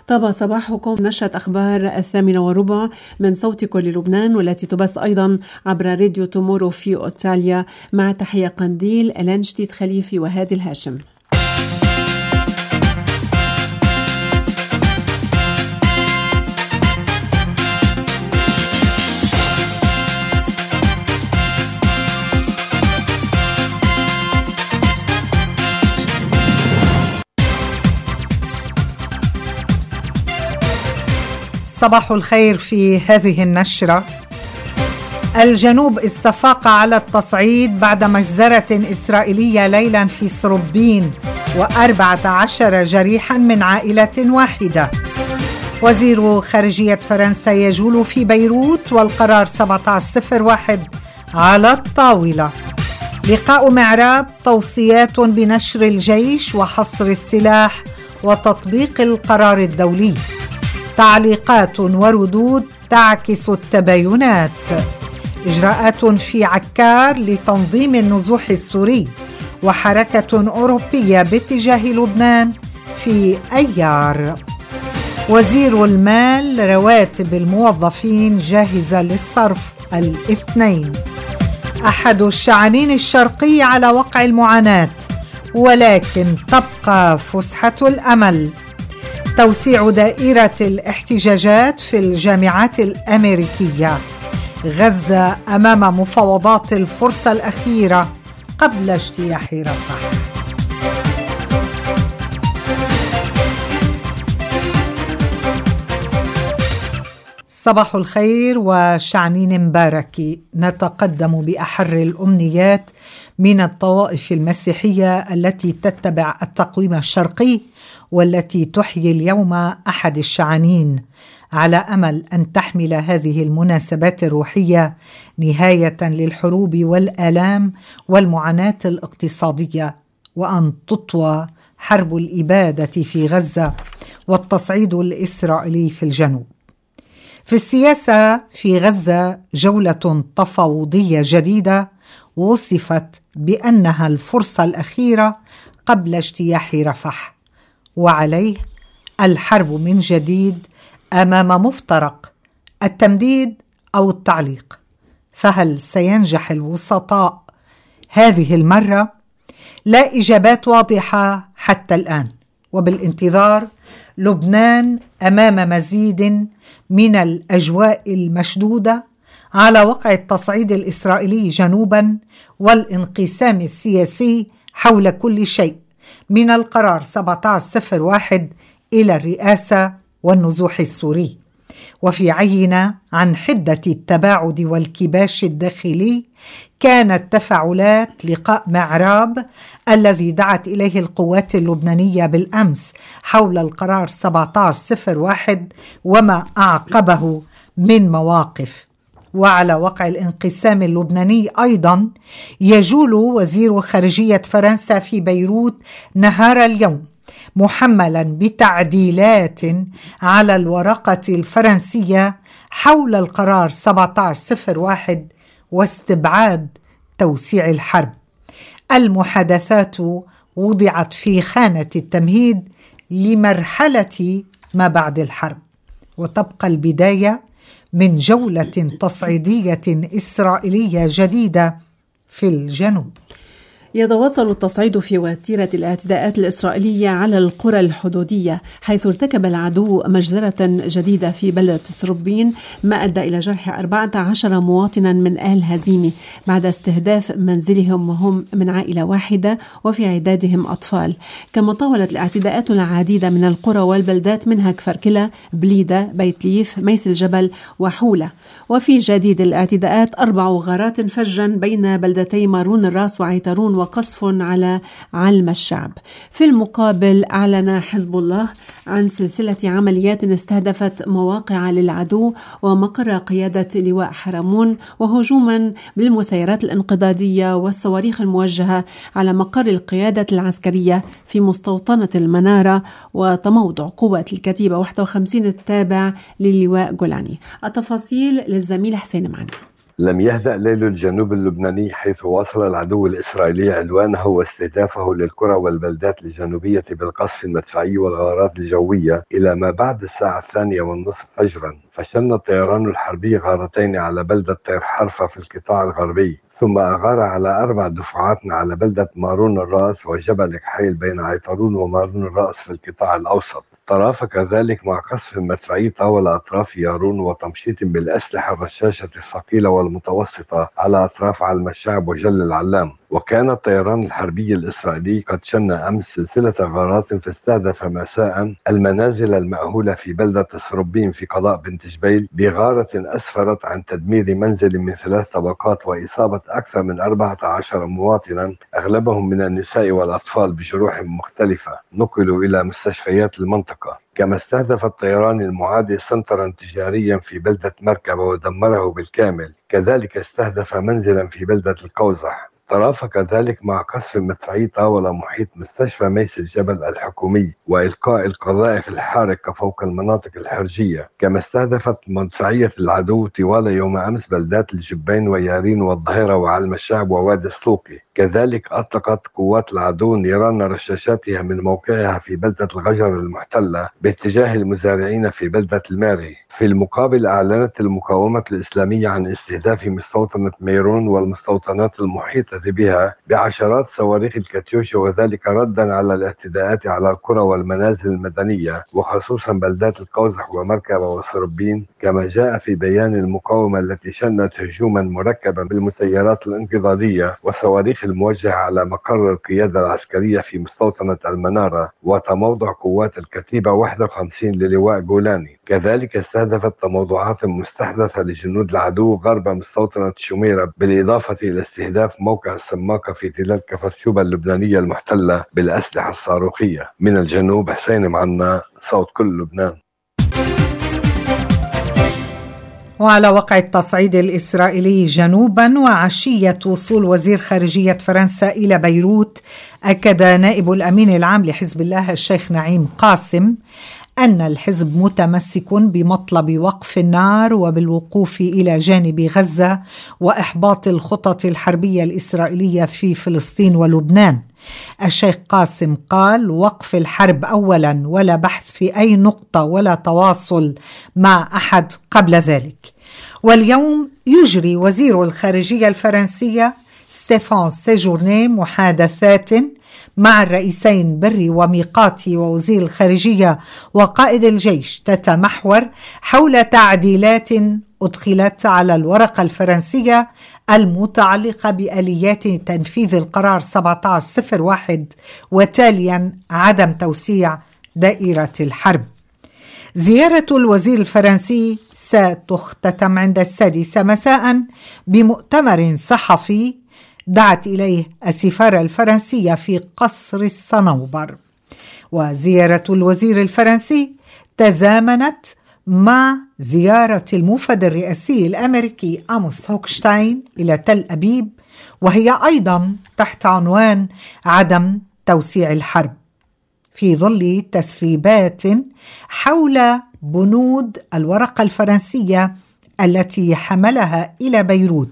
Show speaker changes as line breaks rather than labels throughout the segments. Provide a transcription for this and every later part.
طاب صباحكم. نشرة أخبار 8:15 من صوت كل لبنان، والتي تبث أيضا عبر راديو تومورو في أستراليا. مع تحية قنديل، إلان جديد خليفي وهادي الهاشم.
صباح الخير. في هذه النشرة: الجنوب استفاق على التصعيد بعد مجزرة إسرائيلية ليلا في سربين، و14 جريحا من عائلة واحدة. وزير خارجية فرنسا يجول في بيروت، والقرار 1701 على الطاولة. لقاء معراب، توصيات بنشر الجيش وحصر السلاح وتطبيق القرار الدولي. تعليقات وردود تعكس التباينات. إجراءات في عكار لتنظيم النزوح السوري، وحركة أوروبية باتجاه لبنان في أيار. وزير المال، رواتب الموظفين جاهزة للصرف الاثنين. أحد الشعانين الشرقي على وقع المعاناة، ولكن تبقى فسحة الأمل. توسيع دائرة الاحتجاجات في الجامعات الأمريكية. غزة أمام مفاوضات الفرصة الأخيرة قبل اجتياح رفح. صباح الخير وشعنين مباركي. نتقدم بأحر الأمنيات من الطوائف المسيحية التي تتبع التقويم الشرقي، والتي تحيي اليوم أحد الشعنين، على أمل أن تحمل هذه المناسبات الروحية نهاية للحروب والآلام والمعاناة الاقتصادية، وأن تطوى حرب الإبادة في غزة والتصعيد الإسرائيلي في الجنوب. في السياسة في غزة، جولة تفاوضية جديدة وصفت بأنها الفرصة الأخيرة قبل اجتياح رفح، وعليه الحرب من جديد أمام مفترق التمديد أو التعليق. فهل سينجح الوسطاء هذه المرة؟ لا إجابات واضحة حتى الآن، وبالانتظار لبنان أمام مزيد من الأجواء المشدودة على وقع التصعيد الإسرائيلي جنوبا والانقسام السياسي حول كل شيء، من القرار 1701 إلى الرئاسة والنزوح السوري. وفي عينة عن حدة التباعد والكباش الداخلي، كانت تفاعلات لقاء معراب الذي دعت إليه القوات اللبنانية بالأمس حول القرار 1701 وما أعقبه من مواقف. وعلى وقع الانقسام اللبناني أيضا يجول وزير خارجية فرنسا في بيروت نهار اليوم، محملا بتعديلات على الورقة الفرنسية حول القرار 1701 واستبعاد توسيع الحرب. المحادثات وضعت في خانة التمهيد لمرحلة ما بعد الحرب، وتبقى البداية من جولة تصعيدية إسرائيلية جديدة في الجنوب.
يتواصل التصعيد في وتيرة الاعتداءات الإسرائيلية على القرى الحدودية، حيث ارتكب العدو مجزرة جديدة في بلدة سربين، ما أدى إلى جرح 14 مواطنا من آل هزيمي بعد استهداف منزلهم وهم من عائلة واحدة وفي عدادهم أطفال. كما طاولت الاعتداءات العديدة من القرى والبلدات، منها كفر كلا، بليدة، بيت ليف، ميس الجبل وحولة. وفي جديد الاعتداءات 4 غارات فجا بين بلدتي مارون الراس وعيترون وقصف على علم الشعب. في المقابل أعلن حزب الله عن سلسلة عمليات استهدفت مواقع للعدو ومقر قيادة لواء حرمون، وهجوما بالمسيرات الانقضاضية والصواريخ الموجهة على مقر القيادة العسكرية في مستوطنة المنارة وتموضع قوات الكتيبة 51 التابع للواء جولاني. التفاصيل للزميل حسين معنا.
لم يهدأ ليل الجنوب اللبناني، حيث واصل العدو الإسرائيلي عدوانه واستهدافه للقرى والبلدات الجنوبية بالقصف المدفعي والغارات الجوية إلى ما بعد الساعة 2:30 فجرا. فشن الطيران الحربي غارتين على بلدة طير حرفة في القطاع الغربي، ثم أغار على 4 دفعات على بلدة مارون الرأس وجبل كحيل بين عيطرون ومارون الرأس في القطاع الأوسط. ترافق ذلك مع قصف مدفعي طاول أطراف يارون وتمشيط بالأسلحة الرشاشة الثقيلة والمتوسطة على أطراف علم الشعب وجل العلام. وكان الطيران الحربي الإسرائيلي قد شن أمس سلسلة غارات فاستهدف مساء المنازل المأهولة في بلدة سربين في قضاء بنت جبيل بغارة أسفرت عن تدمير منزل من 3 طبقات وإصابة أكثر من 14 مواطنا أغلبهم من النساء والأطفال بجروح مختلفة نقلوا إلى مستشفيات المنطقة. كما استهدف الطيران المعادي سنترا تجاريا في بلدة مركبة ودمره بالكامل. كذلك استهدف منزلا في بلدة القوزح. ترافق ذلك مع قصف مدفعي طاول محيط مستشفى ميس الجبل الحكومي وإلقاء القذائف الحارقة فوق المناطق الحرجية. كما استهدفت مدفعية العدو طوال يوم أمس بلدات الجبين ويارين والظهيرة وعلم الشعب ووادي السلوقي. كذلك أطلقت قوات العدو نيران رشاشاتها من موقعها في بلدة الغجر المحتلة باتجاه المزارعين في بلدة الماري. في المقابل أعلنت المقاومة الإسلامية عن استهداف مستوطنة ميرون والمستوطنات المحيطة بها بعشرات صواريخ الكاتيوشا، وذلك ردا على الاعتداءات على القرى والمنازل المدنية وخصوصا بلدات القوزح ومركبة وسربين. كما جاء في بيان المقاومة التي شنت هجوما مركبا بالمسيرات الانقضاضية وصواريخ الموجهة على مقر القيادة العسكرية في مستوطنة المنارة وتموضع قوات الكتيبة 51 للواء جولاني. كذلك استهدفت تموضعات مستحدثة لجنود العدو غرب مستوطنة شميرة، بالإضافة إلى استهداف موقع السماقة في تلال كفرشوبة اللبنانية المحتلة بالأسلحة الصاروخية. من الجنوب حسين معنا، صوت كل لبنان.
وعلى وقع التصعيد الإسرائيلي جنوبا وعشية وصول وزير خارجية فرنسا إلى بيروت، أكد نائب الأمين العام لحزب الله الشيخ نعيم قاسم أن الحزب متمسك بمطلب وقف النار وبالوقوف إلى جانب غزة وإحباط الخطط الحربية الإسرائيلية في فلسطين ولبنان. الشيخ قاسم قال: وقف الحرب أولا، ولا بحث في أي نقطة ولا تواصل مع أحد قبل ذلك. واليوم يجري وزير الخارجية الفرنسية ستيفان سيجورني محادثات مع الرئيسين بري وميقاتي ووزير الخارجية وقائد الجيش، تتمحور حول تعديلات أدخلت على الورقة الفرنسية المتعلقة بآليات تنفيذ القرار 1701 وتاليا عدم توسيع دائرة الحرب. زيارة الوزير الفرنسي ستختتم عند 6 مساء بمؤتمر صحفي دعت إليه السفارة الفرنسية في قصر الصنوبر. وزيارة الوزير الفرنسي تزامنت مع زيارة الموفد الرئاسي الأمريكي آموس هوكشتاين إلى تل أبيب، وهي أيضا تحت عنوان عدم توسيع الحرب، في ظل تسريبات حول بنود الورقة الفرنسية التي حملها إلى بيروت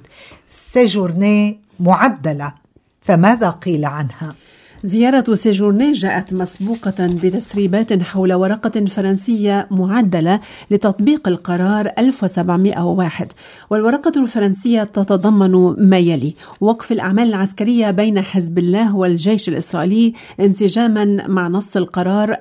سيجورني معدلة. فماذا قيل عنها؟
زيارة سيجورني جاءت مسبوقة بتسريبات حول ورقة فرنسية معدلة لتطبيق القرار 1701، والورقة الفرنسية تتضمن ما يلي: وقف الأعمال العسكرية بين حزب الله والجيش الإسرائيلي انسجاما مع نص القرار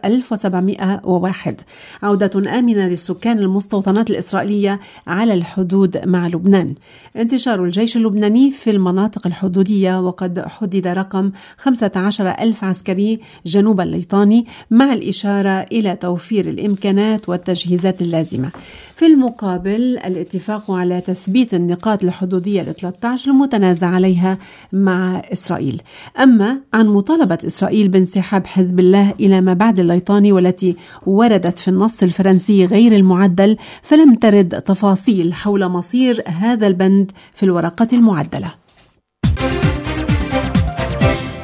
1701، عودة آمنة للسكان المستوطنات الإسرائيلية على الحدود مع لبنان، انتشار الجيش اللبناني في المناطق الحدودية، وقد حدد رقم 15,000 عسكري جنوب الليطاني، مع الإشارة إلى توفير الإمكانات والتجهيزات اللازمة. في المقابل الاتفاق على تثبيت النقاط الحدودية 13 المتنازع عليها مع إسرائيل. أما عن مطالبة إسرائيل بانسحاب حزب الله إلى ما بعد الليطاني والتي وردت في النص الفرنسي غير المعدل، فلم ترد تفاصيل حول مصير هذا البند في الورقة المعدلة.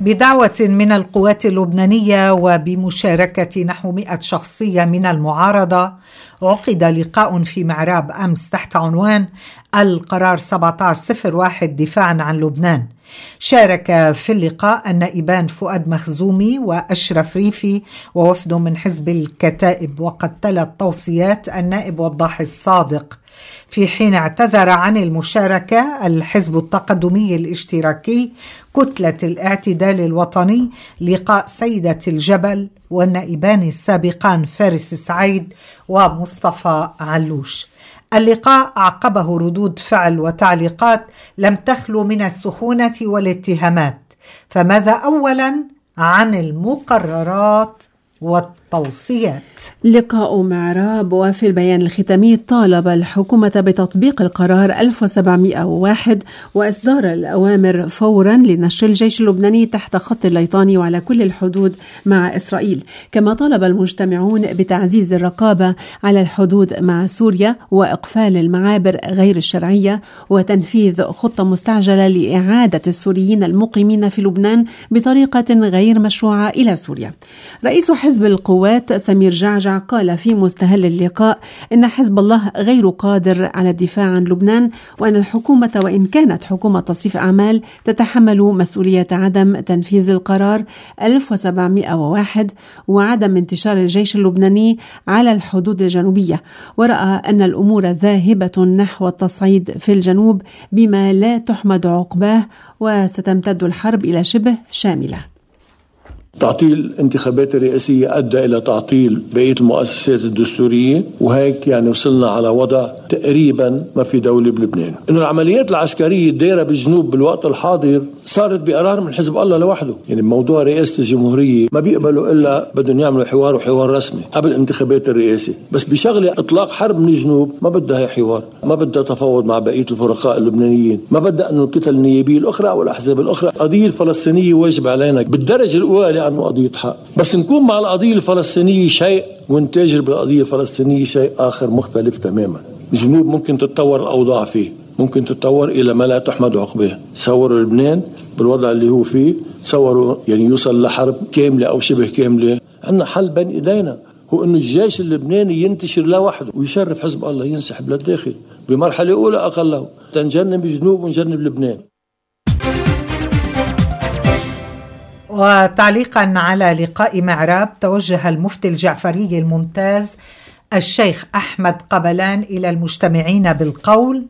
بدعوة من القوات اللبنانية وبمشاركة نحو 100 شخصية من المعارضة، عقد لقاء في معراب أمس تحت عنوان القرار 1701 دفاعا عن لبنان. شارك في اللقاء النائبان فؤاد مخزومي وأشرف ريفي ووفد من حزب الكتائب، وقد تلت توصيات النائب وضاح الصادق. في حين اعتذر عن المشاركة الحزب التقدمي الاشتراكي كتلة الاعتدال الوطني لقاء سيدة الجبل والنائبان السابقان فارس سعيد ومصطفى علوش. اللقاء عقبه ردود فعل وتعليقات لم تخلو من السخونة والاتهامات. فماذا أولا عن المقررات والتوصيات؟
لقاء معراب، وفي البيان الختامي طالب الحكومة بتطبيق القرار 1701 وإصدار الأوامر فورا لنشر الجيش اللبناني تحت خط الليطاني وعلى كل الحدود مع إسرائيل. كما طالب المجتمعون بتعزيز الرقابة على الحدود مع سوريا وإقفال المعابر غير الشرعية وتنفيذ خطة مستعجلة لإعادة السوريين المقيمين في لبنان بطريقة غير مشروعة إلى سوريا. رئيس حزب القوات سمير جعجع قال في مستهل اللقاء إن حزب الله غير قادر على الدفاع عن لبنان، وأن الحكومة وإن كانت حكومة تصريف أعمال تتحمل مسؤولية عدم تنفيذ القرار 1701 وعدم انتشار الجيش اللبناني على الحدود الجنوبية، ورأى أن الأمور ذاهبة نحو التصعيد في الجنوب بما لا تحمد عقباه، وستمتد الحرب إلى شبه شاملة.
تعطيل الانتخابات الرئاسية أدى إلى تعطيل بقية المؤسسات الدستورية، وهيك يعني وصلنا على وضع تقريبا ما في دولة بلبنان. إنه العمليات العسكرية الدائرة بالجنوب بالوقت الحاضر صارت بقرار من حزب الله لوحده. يعني موضوع رئاسة الجمهورية ما بيقبلوا إلا بدهم يعملوا حوار، وحوار رسمي قبل انتخابات الرئاسة. بس بشغلة إطلاق حرب من الجنوب ما بدها هي حوار، ما بدها تفاوض مع بقية الفرقاء اللبنانيين، ما بدها أنه الكتل النيابية الأخرى أو الأحزاب الأخرى. القضية الفلسطينية واجب علينا بالدرجة الأولى عنه قضية حق، بس نكون مع القضية الفلسطينية شيء ونتاجر بالقضية الفلسطينية شيء آخر مختلف تماما. الجنوب ممكن تتطور الأوضاع فيه، ممكن تتطور إلى ما لا تحمد عقباه. صوروا لبنان بالوضع اللي هو فيه، صوروا يعني يوصل لحرب كاملة أو شبه كاملة. عندنا حل بين إيدينا، هو إنه الجيش اللبناني ينتشر لوحده ويشرف حزب الله ينسحب للداخل بمرحلة أولى أقله، تنجنب الجنوب ونجنب لبنان.
وتعليقا على لقاء معراب، توجه المفتي الجعفري الممتاز الشيخ أحمد قبلان إلى المجتمعين بالقول: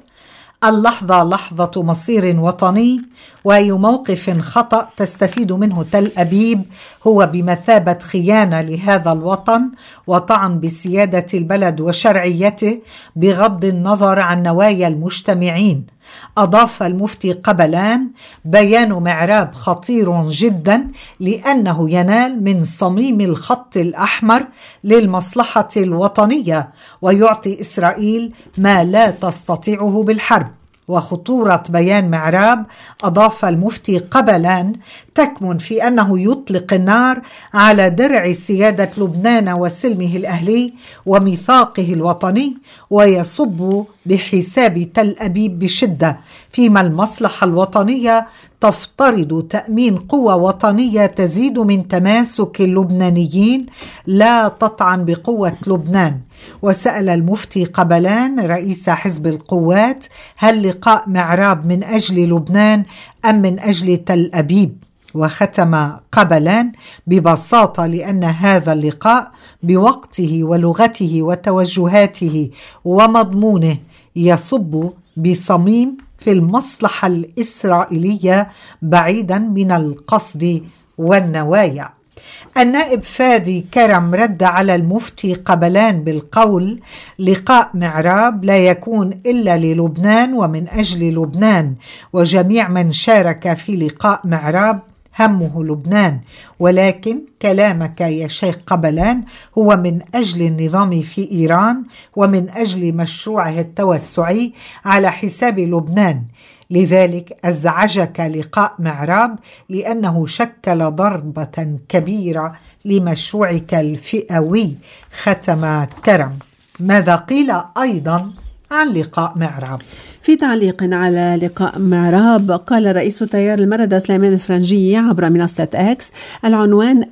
اللحظة لحظة مصير وطني، وأي موقف خطأ تستفيد منه تل أبيب هو بمثابة خيانة لهذا الوطن وطعن بسيادة البلد وشرعيته بغض النظر عن نوايا المجتمعين. أضاف المفتي قبلان: بيان معراب خطير جدا لأنه ينال من صميم الخط الأحمر للمصلحة الوطنية ويعطي إسرائيل ما لا تستطيعه بالحرب. وخطورة بيان معراب، أضاف المفتي قبلان، تكمن في أنه يطلق النار على درع سيادة لبنان وسلمه الأهلي وميثاقه الوطني، ويصب بحساب تل أبيب بشدة، فيما المصلحة الوطنية تفترض تأمين قوة وطنية تزيد من تماسك اللبنانيين لا تطعن بقوة لبنان. وسأل المفتي قبلان رئيس حزب القوات: هل لقاء معراب من أجل لبنان أم من أجل تل أبيب؟ وختم قبلان: ببساطة لأن هذا اللقاء بوقته ولغته وتوجهاته ومضمونه يصب بصميم في المصلحة الإسرائيلية بعيدا من القصد والنوايا. النائب فادي كرم رد على المفتي قبلان بالقول: لقاء معراب لا يكون إلا للبنان ومن أجل لبنان، وجميع من شارك في لقاء معراب همه لبنان، ولكن كلامك يا شيخ قبلان هو من أجل النظام في إيران ومن أجل مشروعه التوسعي على حساب لبنان، لذلك أزعجك لقاء معراب لأنه شكل ضربة كبيرة لمشروعك الفئوي. ختم كرم. ماذا قيل أيضا عن لقاء معراب؟
في تعليق على لقاء معراب، قال رئيس تيار المردة سليمان الفرنجي عبر منصة اكس: العنوان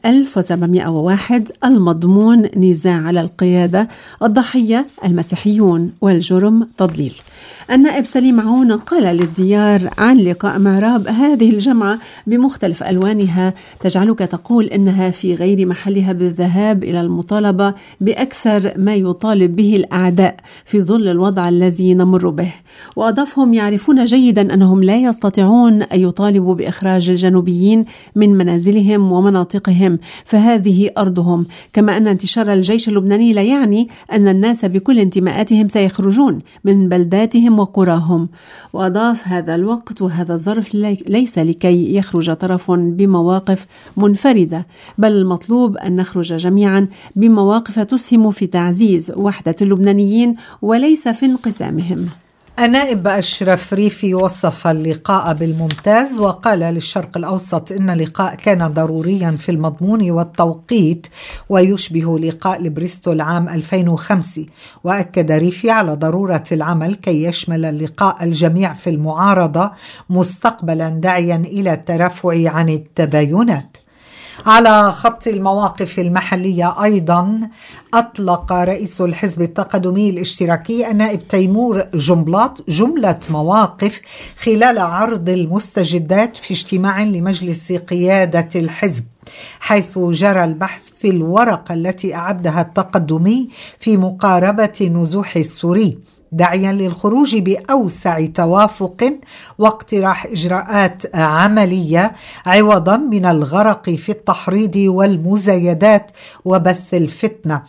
1701، المضمون نزاع على القيادة، الضحية المسيحيون، والجرم تضليل. النائب سليم عون قال للديار عن لقاء معراب: هذه الجمعة بمختلف ألوانها تجعلك تقول إنها في غير محلها بالذهاب إلى المطالبة بأكثر ما يطالب به الأعداء في ظل الوضع الذي نمر به. وأضافهم: يعرفون جيدا أنهم لا يستطيعون أن يطالبوا بإخراج الجنوبيين من منازلهم ومناطقهم، فهذه أرضهم، كما أن انتشار الجيش اللبناني لا يعني أن الناس بكل انتماءاتهم سيخرجون من بلداتهم وقراهم. وأضاف: هذا الوقت وهذا الظرف ليس لكي يخرج طرف بمواقف منفردة، بل المطلوب أن نخرج جميعا بمواقف تسهم في تعزيز وحدة اللبنانيين وليس في انقسامهم.
النائب أشرف ريفي وصف اللقاء بالممتاز، وقال للشرق الأوسط إن اللقاء كان ضروريا في المضمون والتوقيت ويشبه لقاء لبريستول عام 2005. وأكد ريفي على ضرورة العمل كي يشمل اللقاء الجميع في المعارضة مستقبلا، داعيا إلى الترافع عن التباينات. على خط المواقف المحلية أيضا أطلق رئيس الحزب التقدمي الاشتراكي النائب تيمور جنبلاط جملة مواقف خلال عرض المستجدات في اجتماع لمجلس قيادة الحزب، حيث جرى البحث في الورقة التي أعدها التقدمي في مقاربة النزوح السوري، داعيا للخروج بأوسع توافق واقتراح إجراءات عملية عوضا من الغرق في التحريض والمزايدات وبث الفتنة.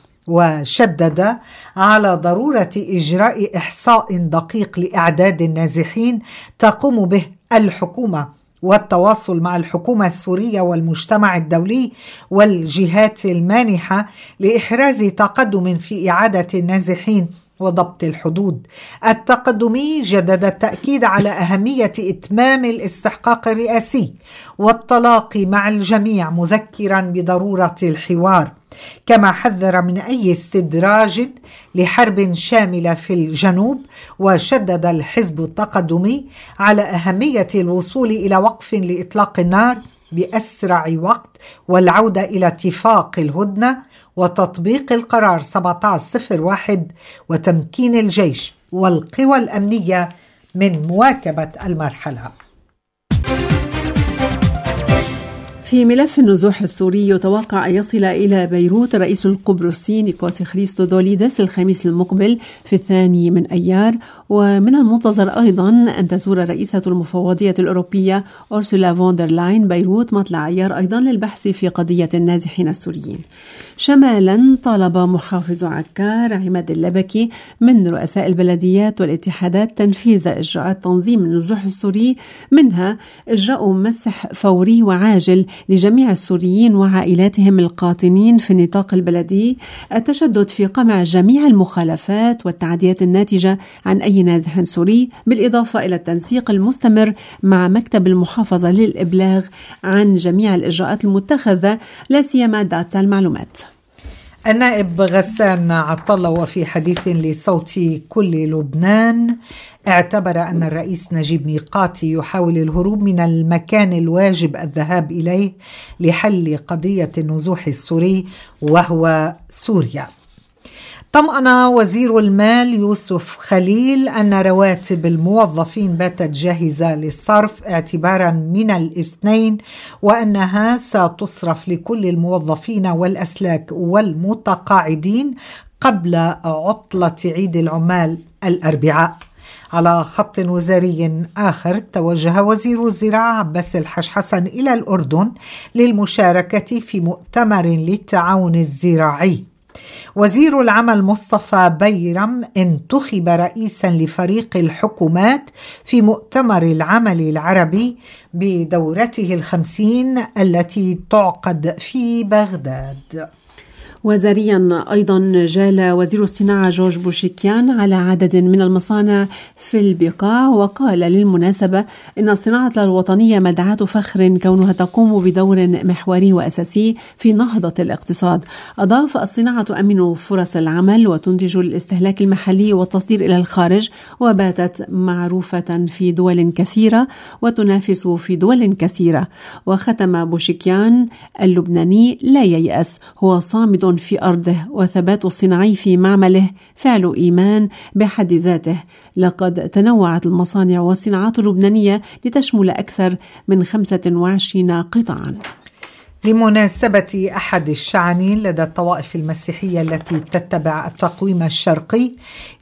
وشدد على ضرورة إجراء إحصاء دقيق لأعداد النازحين تقوم به الحكومة، والتواصل مع الحكومة السورية والمجتمع الدولي والجهات المانحة لإحراز تقدم في إعادة النازحين وضبط الحدود. التقدمي جدد التأكيد على أهمية إتمام الاستحقاق الرئاسي والتلاقي مع الجميع، مذكرا بضرورة الحوار، كما حذر من أي استدراج لحرب شاملة في الجنوب. وشدد الحزب التقدمي على أهمية الوصول إلى وقف لإطلاق النار بأسرع وقت والعودة إلى اتفاق الهدنة وتطبيق القرار 1701 وتمكين الجيش والقوى الأمنية من مواكبة المرحلة.
في ملف النزوح السوري، يتوقع أن يصل إلى بيروت الرئيس القبرصي نيكوس خريستودوليدس الخميس المقبل في 2 من أيار. ومن المنتظر أيضا أن تزور رئيسة المفوضية الأوروبية أورسولا فوندر لاين بيروت مطلع أيار أيضا للبحث في قضية النازحين السوريين. شمالا، طالب محافظ عكار عماد اللبكي من رؤساء البلديات والاتحادات تنفيذ إجراءات تنظيم النزوح السوري، منها إجراء مسح فوري وعاجل لجميع السوريين وعائلاتهم القاطنين في النطاق البلدي، التشدد في قمع جميع المخالفات والتعديات الناتجة عن أي نازح سوري، بالإضافة إلى التنسيق المستمر مع مكتب المحافظة للإبلاغ عن جميع الإجراءات المتخذة، لا سيما داتا المعلومات.
النائب غسان عطلة وفي حديث لصوت كل لبنان اعتبر أن الرئيس نجيب ميقاتي يحاول الهروب من المكان الواجب الذهاب إليه لحل قضية النزوح السوري وهو سوريا. طمأن وزير المال يوسف خليل أن رواتب الموظفين باتت جاهزة للصرف اعتبارا من الاثنين، وأنها ستصرف لكل الموظفين والأسلاك والمتقاعدين قبل عطلة عيد العمال الأربعاء. على خط وزاري آخر، توجه وزير الزراعة عباس الحاج حسن إلى الأردن للمشاركة في مؤتمر للتعاون الزراعي. وزير العمل مصطفى بيرم انتخب رئيسا لفريق الحكومات في مؤتمر العمل العربي بدورته 50 التي تعقد في بغداد.
وزاريا أيضا جال وزير الصناعة جورج بوشيكيان على عدد من المصانع في البقاع، وقال للمناسبة إن الصناعة الوطنية مدعاة فخر كونها تقوم بدور محوري وأساسي في نهضة الاقتصاد. أضاف: الصناعة تؤمن فرص العمل وتنتج الاستهلاك المحلي والتصدير إلى الخارج، وباتت معروفة في دول كثيرة وتنافس في دول كثيرة. وختم بوشيكيان: اللبناني لا ييأس، هو صامد في أرضه، وثبات الصناعي في معمله فعل إيمان بحد ذاته. لقد تنوعت المصانع والصناعات اللبنانية لتشمل أكثر من 25 قطاعا.
لمناسبة أحد الشعنين لدى الطوائف المسيحية التي تتبع التقويم الشرقي،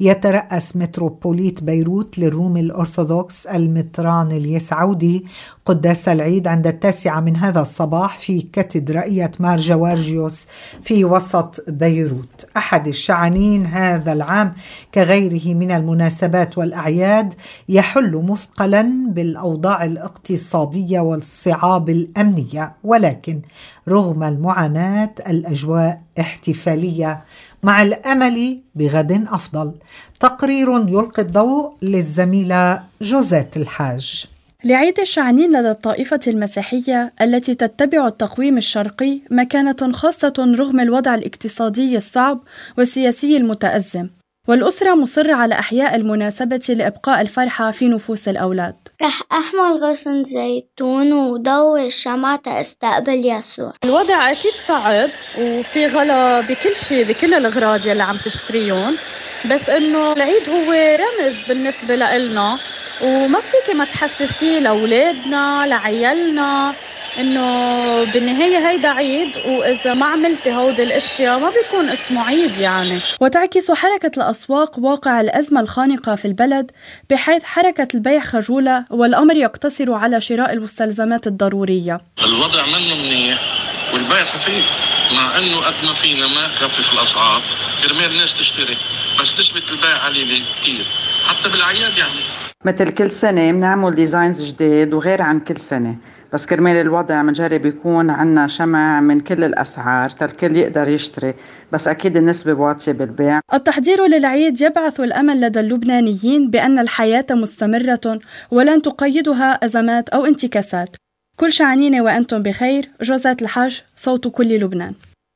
يترأس متروبوليت بيروت للروم الأرثوذكس المطران اليسعودي قداس العيد عند 9 من هذا الصباح في كاتدرائية مار جوارجيوس في وسط بيروت. أحد الشعنين هذا العام كغيره من المناسبات والأعياد يحل مثقلا بالأوضاع الاقتصادية والصعاب الأمنية، ولكن رغم المعاناة الأجواء احتفالية مع الأمل بغد أفضل. تقرير يلقي الضوء للزميلة جوزات الحاج.
لعيد الشعنين لدى الطائفة المسيحية التي تتبع التقويم الشرقي مكانة خاصة رغم الوضع الاقتصادي الصعب والسياسي المتأزم، والأسرة مصرة على إحياء المناسبة لإبقاء الفرحة في نفوس الأولاد.
رح أحمل غصن زيتون وضوي الشمعة استقبل يسوع.
الوضع أكيد صعب وفي غلا بكل شيء، بكل الأغراض يلي عم تشتريون، بس إنه العيد هو رمز بالنسبة لإلنا، وما فيك ما تحسسيه لأولادنا لعيالنا إنه بالنهاية هيدا عيد، وإذا ما عملتي هود الأشياء ما بيكون اسمه عيد يعني.
وتعكس حركة الأسواق واقع الأزمة الخانقة في البلد، بحيث حركة البيع خجولة والأمر يقتصر على شراء المستلزمات الضرورية.
الوضع منه منيح والبيع خفيف، مع إنه قد ما فينا ما خفف الأسعار كرمال الناس تشتري، بس تثبت البيع عليلي كتير حتى بالأعياد يعني.
مثل كل سنة بنعمل ديزاينز جديد وغير عن كل سنة، بس كرمال الوضع منجرب يكون عنا شمع من كل الأسعار الكل يقدر يشتري، بس أكيد النسبة واطية بالبيع.
التحضير للعيد يبعث الأمل لدى اللبنانيين بأن الحياة مستمرة ولن تقيدها أزمات أو انتكاسات. كل شعنين وأنتم بخير. جوزات الحاج، صوت كل لبنان.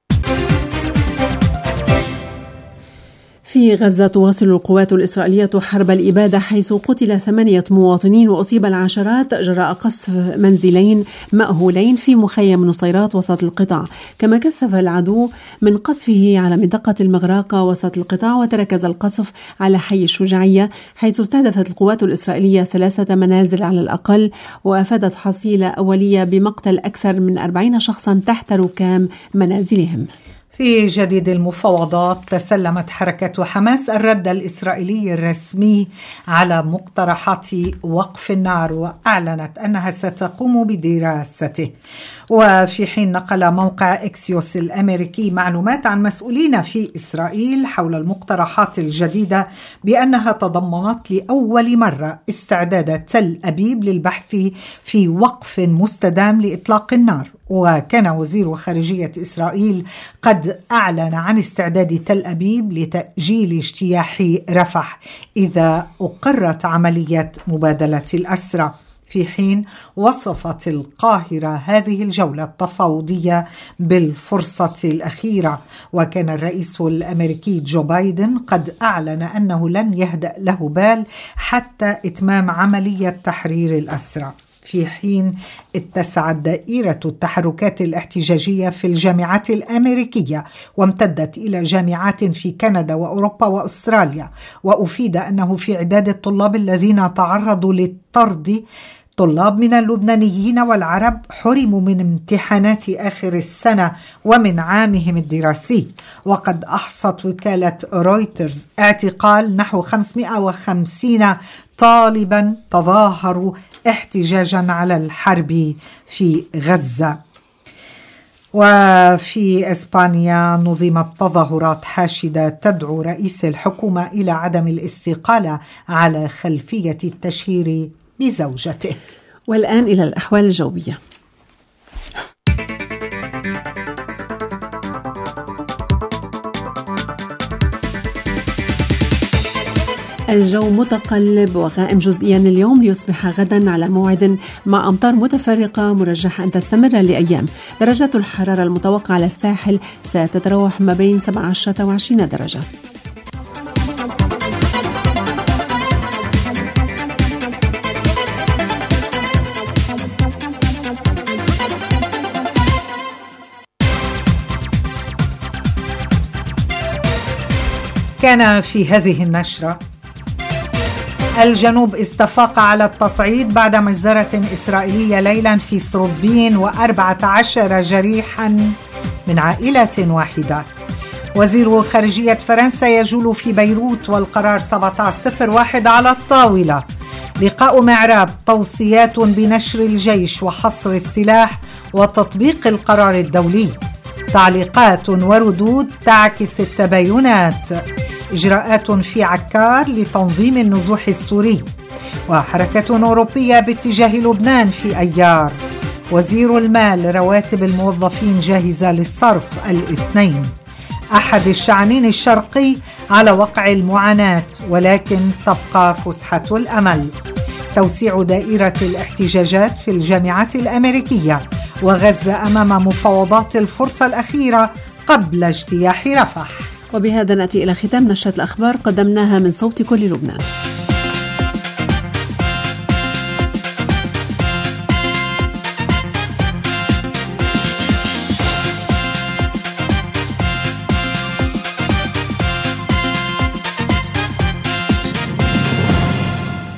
في غزة تواصل القوات الإسرائيلية حرب الإبادة، حيث قتل 8 مواطنين وأصيب العشرات جراء قصف منزلين مأهولين في مخيم نصيرات وسط القطاع. كما كثف العدو من قصفه على منطقة المغراقة وسط القطاع، وتركز القصف على حي الشجاعية، حيث استهدفت القوات الإسرائيلية 3 منازل على الأقل، وأفادت حصيلة أولية بمقتل أكثر من 40 شخصا تحت ركام منازلهم.
في جديد المفاوضات، تسلمت حركة حماس الرد الإسرائيلي الرسمي على مقترحات وقف النار، وأعلنت أنها ستقوم بدراسته. وفي حين نقل موقع إكسيوس الأمريكي معلومات عن مسؤولين في إسرائيل حول المقترحات الجديدة بأنها تضمنت لأول مرة استعداد تل أبيب للبحث في وقف مستدام لإطلاق النار. وكان وزير خارجية إسرائيل قد أعلن عن استعداد تل أبيب لتأجيل اجتياح رفح إذا أقرت عملية مبادلة الأسرى، في حين وصفت القاهرة هذه الجولة التفاوضية بالفرصة الأخيرة. وكان الرئيس الأمريكي جو بايدن قد أعلن أنه لن يهدأ له بال حتى إتمام عملية تحرير الأسرى، في حين اتسعت دائرة التحركات الاحتجاجية في الجامعات الأمريكية وامتدت إلى جامعات في كندا وأوروبا وأستراليا. وأفيد أنه في عداد الطلاب الذين تعرضوا للطرد طلاب من اللبنانيين والعرب حرموا من امتحانات آخر السنة ومن عامهم الدراسي. وقد أحصت وكالة رويترز اعتقال نحو 550 طالبا تظاهروا احتجاجا على الحرب في غزة. وفي إسبانيا نظمت تظاهرات حاشدة تدعو رئيس الحكومة إلى عدم الاستقالة على خلفية التشهير بزوجته.
والآن إلى الأحوال الجوية. الجو متقلب وغائم جزئيا اليوم ليصبح غدا على موعد مع أمطار متفرقة مرجحة أن تستمر لأيام. درجات الحرارة المتوقعة على الساحل ستتراوح ما بين 17 و20 درجة.
كان في هذه النشرة: الجنوب استفاق على التصعيد بعد مجزرة إسرائيلية ليلا في سروبين و14 جريحا من عائلة واحدة. وزير خارجية فرنسا يجول في بيروت والقرار 1701 على الطاولة. لقاء معراب: توصيات بنشر الجيش وحصر السلاح وتطبيق القرار الدولي. تعليقات وردود تعكس التباينات. إجراءات في عكار لتنظيم النزوح السوري. وحركة أوروبية باتجاه لبنان في أيار. وزير المال: رواتب الموظفين جاهزة للصرف الاثنين. أحد الشعنين الشرقي على وقع المعاناة ولكن تبقى فسحة الأمل. توسيع دائرة الاحتجاجات في الجامعات الأمريكية. وغزة أمام مفاوضات الفرصة الأخيرة قبل اجتياح رفح.
وبهذا نأتي إلى ختام نشرة الأخبار قدمناها من صوت كل لبنان.